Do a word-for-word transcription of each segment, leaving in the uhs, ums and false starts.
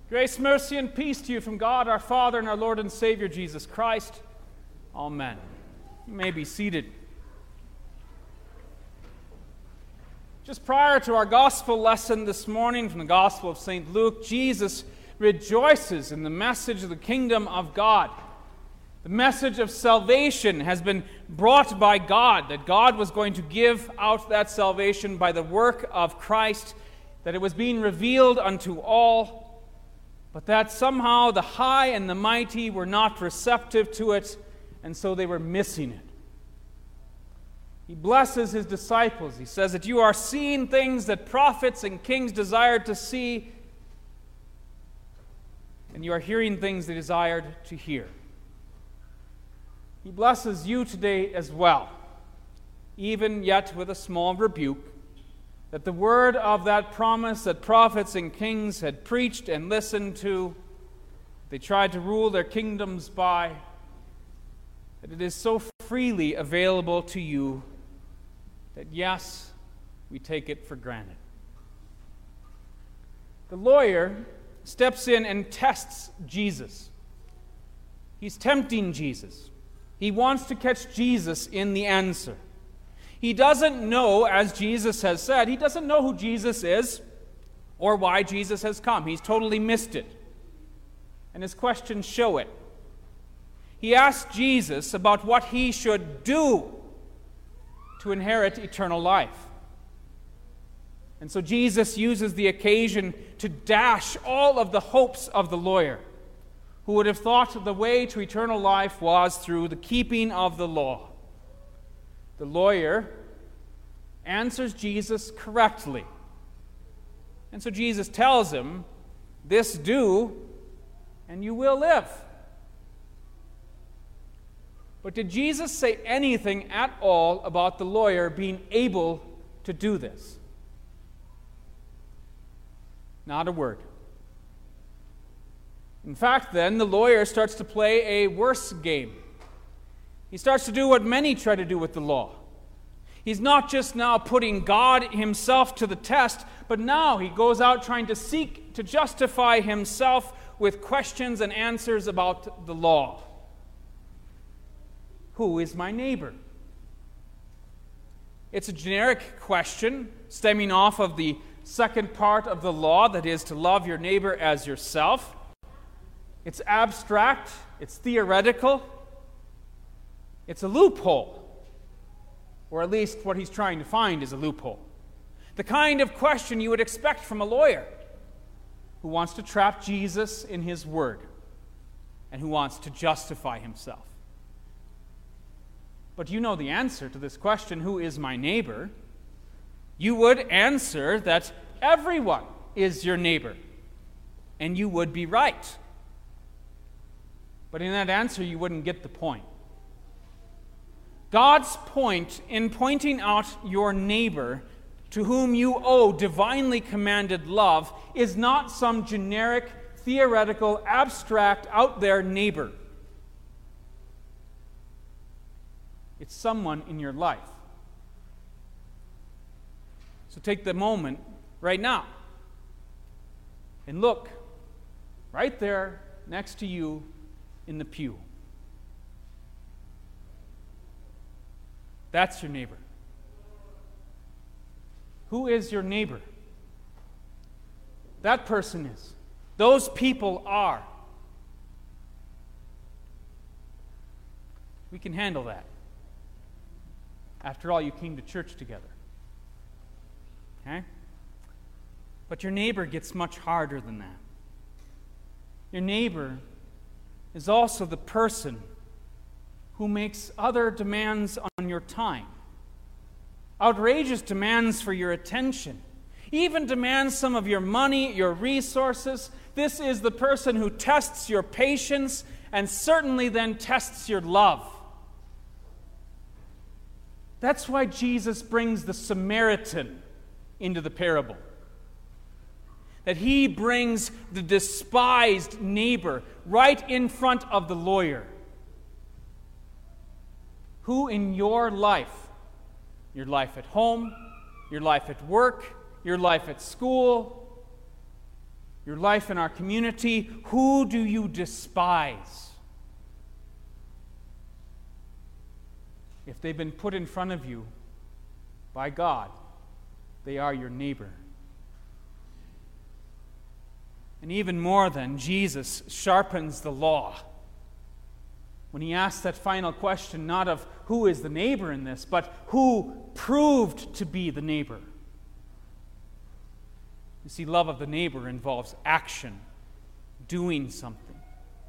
Grace, mercy, and peace to you from God, our Father, and our Lord and Savior, Jesus Christ. Amen. You may be seated. Just prior to our gospel lesson this morning from the Gospel of Saint Luke, Jesus rejoices in the message of the kingdom of God. The message of salvation has been brought by God, that God was going to give out that salvation by the work of Christ, that it was being revealed unto all, but that somehow the high and the mighty were not receptive to it, and so they were missing it. He blesses his disciples. He says that you are seeing things that prophets and kings desired to see, and you are hearing things they desired to hear. He blesses you today as well, even yet with a small rebuke, that the word of that promise that prophets and kings had preached and listened to, they tried to rule their kingdoms by, that it is so freely available to you that, yes, we take it for granted. The lawyer steps in and tests Jesus. He's tempting Jesus. He wants to catch Jesus in the answer. He doesn't know, as Jesus has said, he doesn't know who Jesus is or why Jesus has come. He's totally missed it. And his questions show it. He asked Jesus about what he should do to inherit eternal life. And so Jesus uses the occasion to dash all of the hopes of the lawyer, who would have thought the way to eternal life was through the keeping of the law. The lawyer answers Jesus correctly. And so Jesus tells him, "This do, and you will live." But did Jesus say anything at all about the lawyer being able to do this? Not a word. In fact, then, the lawyer starts to play a worse game. He starts to do what many try to do with the law. He's not just now putting God himself to the test, but now he goes out trying to seek to justify himself with questions and answers about the law. Who is my neighbor? It's a generic question stemming off of the second part of the law, that is to love your neighbor as yourself. It's abstract, it's theoretical, it's a loophole, or at least what he's trying to find is a loophole. The kind of question you would expect from a lawyer who wants to trap Jesus in his word and who wants to justify himself. But you know the answer to this question, who is my neighbor? You would answer that everyone is your neighbor, and you would be right. But in that answer, you wouldn't get the point. God's point in pointing out your neighbor to whom you owe divinely commanded love is not some generic, theoretical, abstract, out there neighbor. It's someone in your life. So take the moment right now and look right there next to you in the pew. That's your neighbor. Who is your neighbor? That person is. Those people are. We can handle that. After all, you came to church together. Okay? But your neighbor gets much harder than that. Your neighbor is also the person who makes other demands on your time, outrageous demands for your attention, even demands some of your money, your resources. This is the person who tests your patience and certainly then tests your love. That's why Jesus brings the Samaritan into the parable. That he brings the despised neighbor right in front of the lawyer. Who in your life, your life at home, your life at work, your life at school, your life in our community, who do you despise? If they've been put in front of you by God, they are your neighbor. And even more than, Jesus sharpens the law when he asks that final question, not of who is the neighbor in this, but who proved to be the neighbor. You see, love of the neighbor involves action, doing something.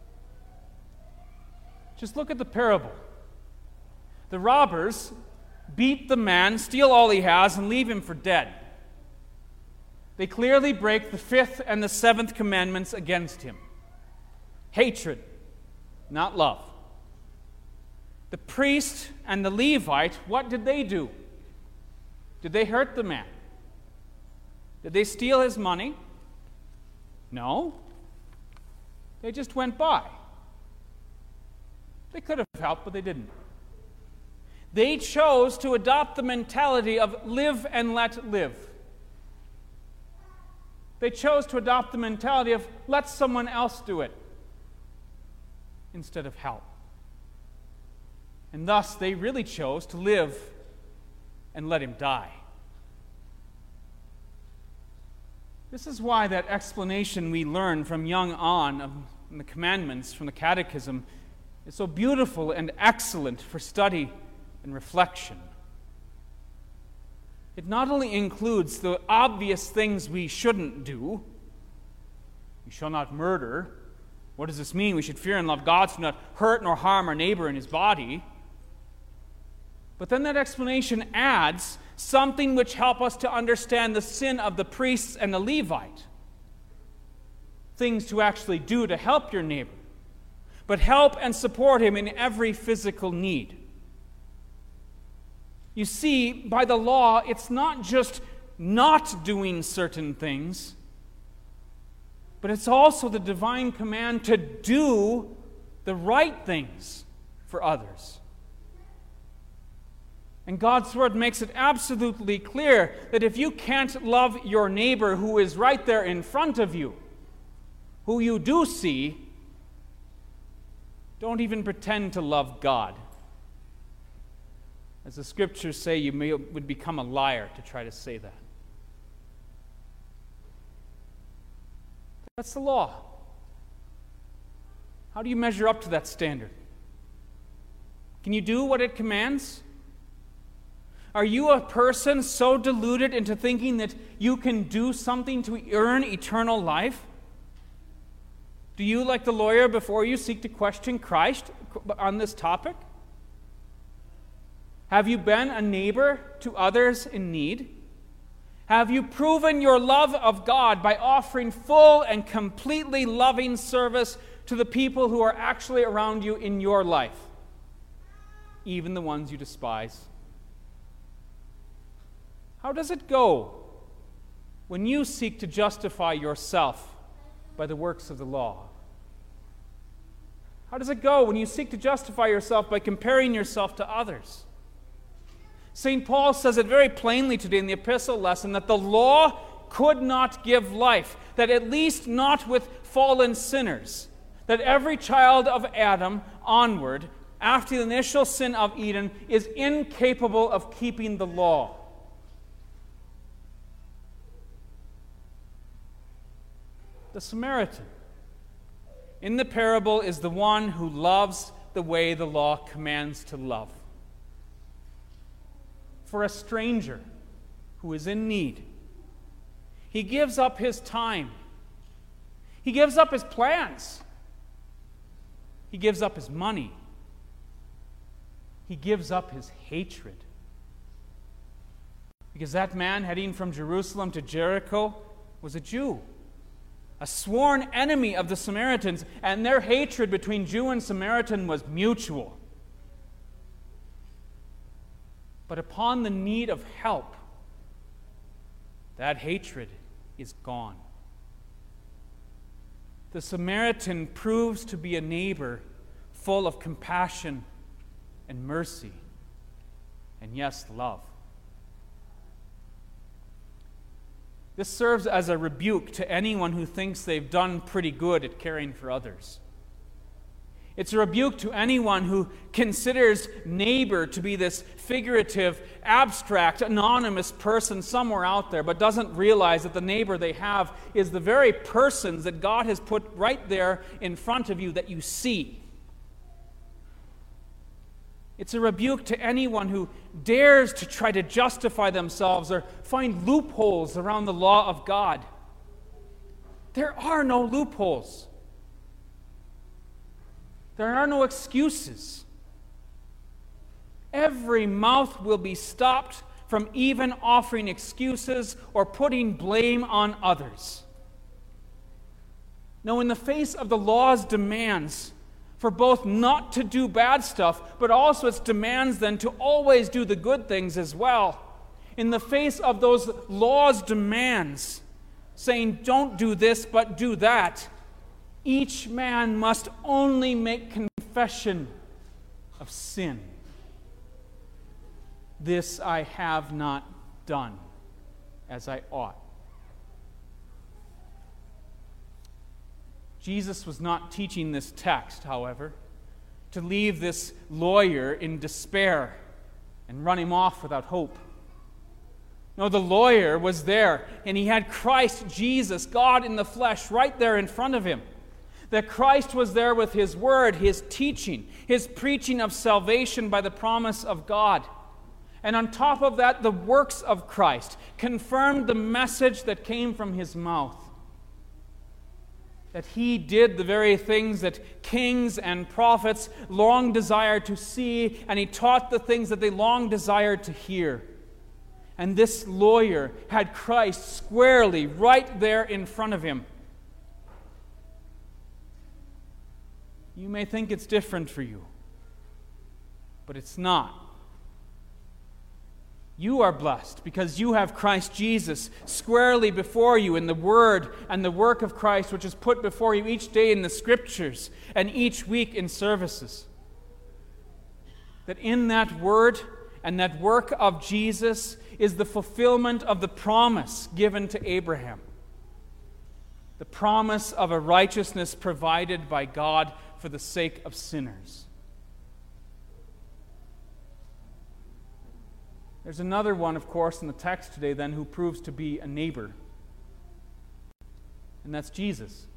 Just look at the parable. The robbers beat the man, steal all he has, and leave him for dead. They clearly break the fifth and the seventh commandments against him. Hatred, not love. The priest and the Levite, what did they do? Did they hurt the man? Did they steal his money? No. They just went by. They could have helped, but they didn't. They chose to adopt the mentality of live and let live. They chose to adopt the mentality of let someone else do it instead of help. And thus, they really chose to live and let him die. This is why that explanation we learn from young on of the commandments from the Catechism is so beautiful and excellent for study and reflection. It not only includes the obvious things we shouldn't do. You shall not murder. What does this mean? We should fear and love God, so not hurt nor harm our neighbor in his body. But then that explanation adds something which helps us to understand the sin of the priests and the Levite. Things to actually do to help your neighbor, but help and support him in every physical need. You see, by the law, it's not just not doing certain things, but it's also the divine command to do the right things for others. And God's Word makes it absolutely clear that if you can't love your neighbor who is right there in front of you, who you do see, don't even pretend to love God. As the Scriptures say, you may, would become a liar to try to say that. That's the law. How do you measure up to that standard? Can you do what it commands? Are you a person so deluded into thinking that you can do something to earn eternal life? Do you, like the lawyer before you, seek to question Christ on this topic? Have you been a neighbor to others in need? Have you proven your love of God by offering full and completely loving service to the people who are actually around you in your life, even the ones you despise? How does it go when you seek to justify yourself by the works of the law? How does it go when you seek to justify yourself by comparing yourself to others? Saint Paul says it very plainly today in the epistle lesson that the law could not give life, that at least not with fallen sinners, that every child of Adam onward, after the initial sin of Eden, is incapable of keeping the law. The Samaritan in the parable is the one who loves the way the law commands to love. For a stranger who is in need, he gives up his time. He gives up his plans. He gives up his money. He gives up his hatred. Because that man heading from Jerusalem to Jericho was a Jew, a sworn enemy of the Samaritans, and their hatred between Jew and Samaritan was mutual. But upon the need of help, that hatred is gone. The Samaritan proves to be a neighbor full of compassion and mercy, and yes, love. This serves as a rebuke to anyone who thinks they've done pretty good at caring for others. It's a rebuke to anyone who considers neighbor to be this figurative, abstract, anonymous person somewhere out there, but doesn't realize that the neighbor they have is the very persons that God has put right there in front of you that you see. It's a rebuke to anyone who dares to try to justify themselves or find loopholes around the law of God. There are no loopholes. There are no excuses. Every mouth will be stopped from even offering excuses or putting blame on others. Now, in the face of the law's demands for both not to do bad stuff, but also its demands then to always do the good things as well, in the face of those law's demands, saying don't do this but do that, each man must only make confession of sin. This I have not done as I ought. Jesus was not teaching this text, however, to leave this lawyer in despair and run him off without hope. No, the lawyer was there, and he had Christ Jesus, God in the flesh, right there in front of him. That Christ was there with his word, his teaching, his preaching of salvation by the promise of God. And on top of that, the works of Christ confirmed the message that came from his mouth. That he did the very things that kings and prophets long desired to see, and he taught the things that they long desired to hear. And this lawyer had Christ squarely right there in front of him. You may think it's different for you, but it's not. You are blessed because you have Christ Jesus squarely before you in the Word and the work of Christ, which is put before you each day in the Scriptures and each week in services. That in that Word and that work of Jesus is the fulfillment of the promise given to Abraham. The promise of a righteousness provided by God for the sake of sinners. There's another one, of course, in the text today then who proves to be a neighbor. And that's Jesus.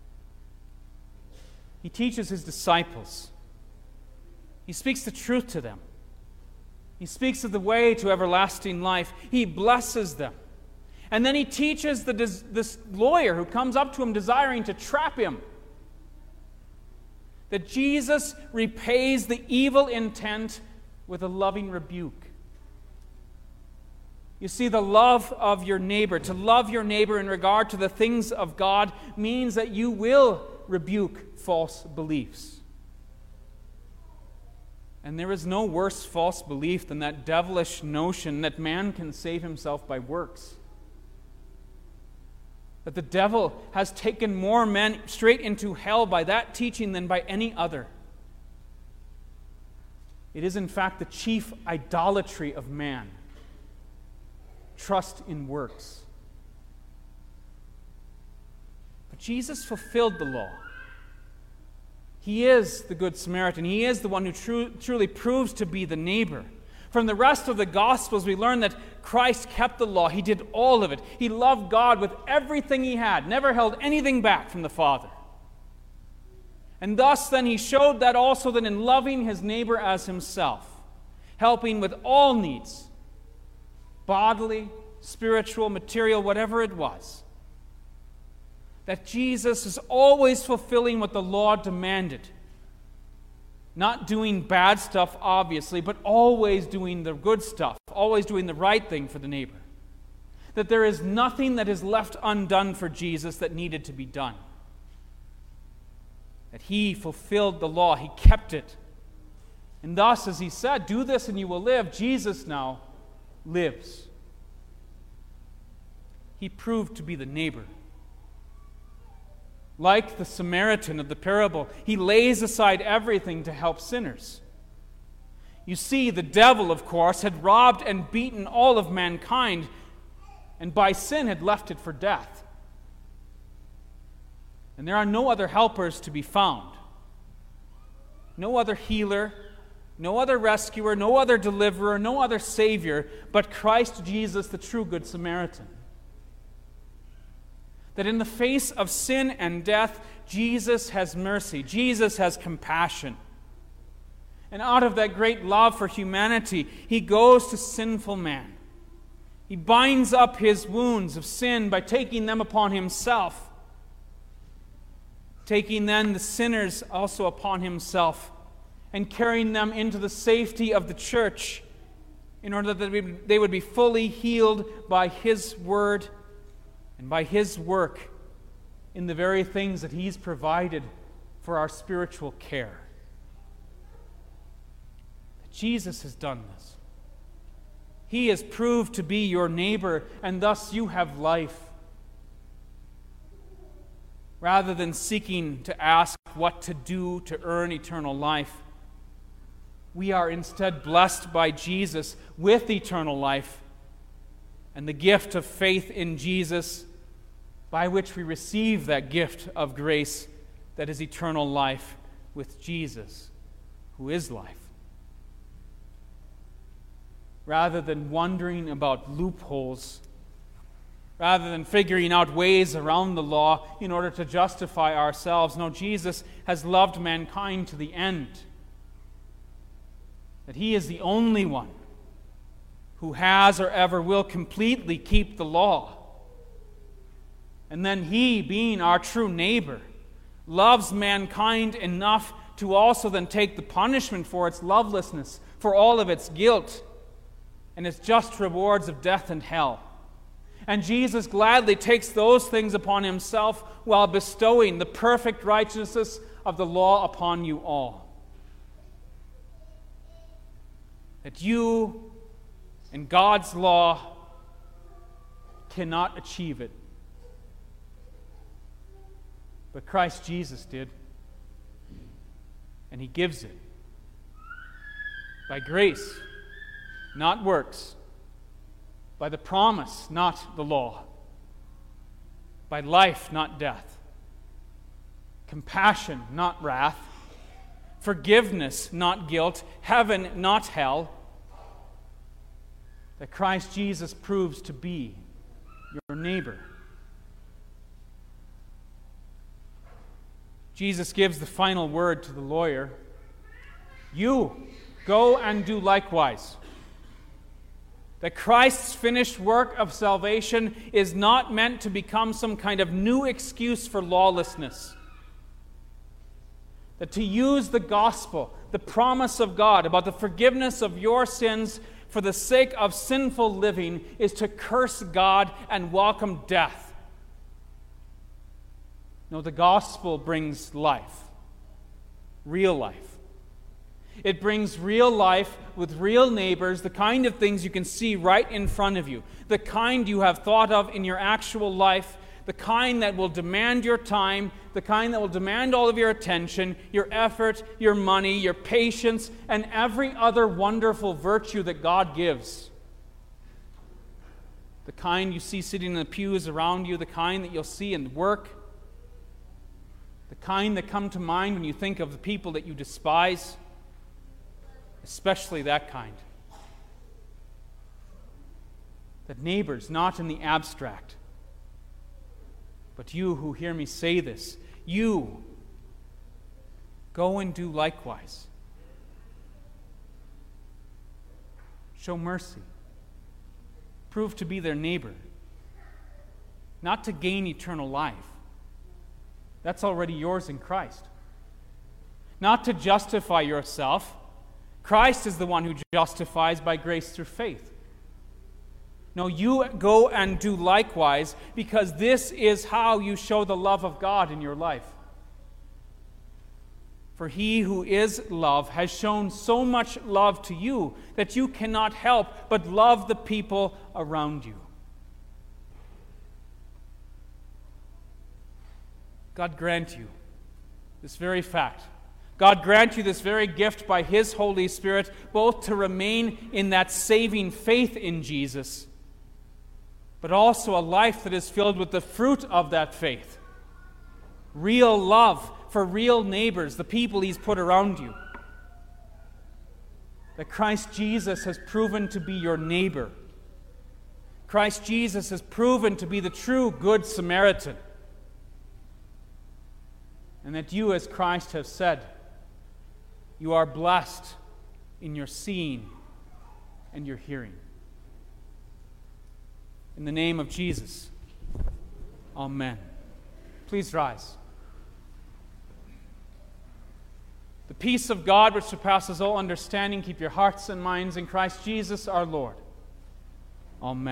He teaches his disciples. He speaks the truth to them. He speaks of the way to everlasting life. He blesses them. And then he teaches the, this lawyer who comes up to him desiring to trap him that Jesus repays the evil intent with a loving rebuke. You see, the love of your neighbor, to love your neighbor in regard to the things of God, means that you will rebuke false beliefs. And there is no worse false belief than that devilish notion that man can save himself by works. That the devil has taken more men straight into hell by that teaching than by any other. It is, in fact, the chief idolatry of man. Trust in works. But Jesus fulfilled the law. He is the Good Samaritan. He is the one who tru- truly proves to be the neighbor. From the rest of the Gospels, we learn that Christ kept the law. He did all of it. He loved God with everything he had, never held anything back from the Father. And thus then he showed that also that in loving his neighbor as himself, helping with all needs, bodily, spiritual, material, whatever it was, that Jesus is always fulfilling what the law demanded. Not doing bad stuff, obviously, but always doing the good stuff, always doing the right thing for the neighbor. That there is nothing that is left undone for Jesus that needed to be done. That he fulfilled the law, he kept it. And thus, as he said, do this and you will live, Jesus now lives. He proved to be the neighbor. Like the Samaritan of the parable, he lays aside everything to help sinners. You see, the devil, of course, had robbed and beaten all of mankind and by sin had left it for death. And there are no other helpers to be found. No other healer, no other rescuer, no other deliverer, no other Savior, but Christ Jesus, the true Good Samaritan. That in the face of sin and death, Jesus has mercy. Jesus has compassion. And out of that great love for humanity, he goes to sinful man. He binds up his wounds of sin by taking them upon himself, taking then the sinners also upon himself, and carrying them into the safety of the church in order that they would be fully healed by his word and by his work in the very things that he's provided for our spiritual care. Jesus has done this. He has proved to be your neighbor, and thus you have life. Rather than seeking to ask what to do to earn eternal life, we are instead blessed by Jesus with eternal life and the gift of faith in Jesus, by which we receive that gift of grace that is eternal life with Jesus, who is life. Rather than wondering about loopholes, rather than figuring out ways around the law in order to justify ourselves, no, Jesus has loved mankind to the end. That he is the only one who has or ever will completely keep the law. And then he, being our true neighbor, loves mankind enough to also then take the punishment for its lovelessness, for all of its guilt, and its just rewards of death and hell. And Jesus gladly takes those things upon himself while bestowing the perfect righteousness of the law upon you all. That you and God's law cannot achieve it. But Christ Jesus did. And he gives it. By grace, not works. By the promise, not the law. By life, not death. Compassion, not wrath. Forgiveness, not guilt. Heaven, not hell. That Christ Jesus proves to be your neighbor. Jesus gives the final word to the lawyer. You go and do likewise. That Christ's finished work of salvation is not meant to become some kind of new excuse for lawlessness. That to use the gospel, the promise of God about the forgiveness of your sins for the sake of sinful living, is to curse God and welcome death. No, the gospel brings life, real life. It brings real life with real neighbors, the kind of things you can see right in front of you, the kind you have thought of in your actual life, the kind that will demand your time, the kind that will demand all of your attention, your effort, your money, your patience, and every other wonderful virtue that God gives. The kind you see sitting in the pews around you, the kind that you'll see in work, the kind that come to mind when you think of the people that you despise, especially that kind. That neighbors, not in the abstract, but you who hear me say this, you go and do likewise. Show mercy. Prove to be their neighbor. Not to gain eternal life. That's already yours in Christ. Not to justify yourself. Christ is the one who justifies by grace through faith. No, you go and do likewise, because this is how you show the love of God in your life. For he who is love has shown so much love to you that you cannot help but love the people around you. God grant you this very fact. God grant you this very gift by his Holy Spirit, both to remain in that saving faith in Jesus but also a life that is filled with the fruit of that faith. Real love for real neighbors, the people He's put around you. That Christ Jesus has proven to be your neighbor. Christ Jesus has proven to be the true Good Samaritan. And that you, as Christ has said, you are blessed in your seeing and your hearing. In the name of Jesus, amen. Please rise. The peace of God, which surpasses all understanding, keep your hearts and minds in Christ Jesus our Lord. Amen.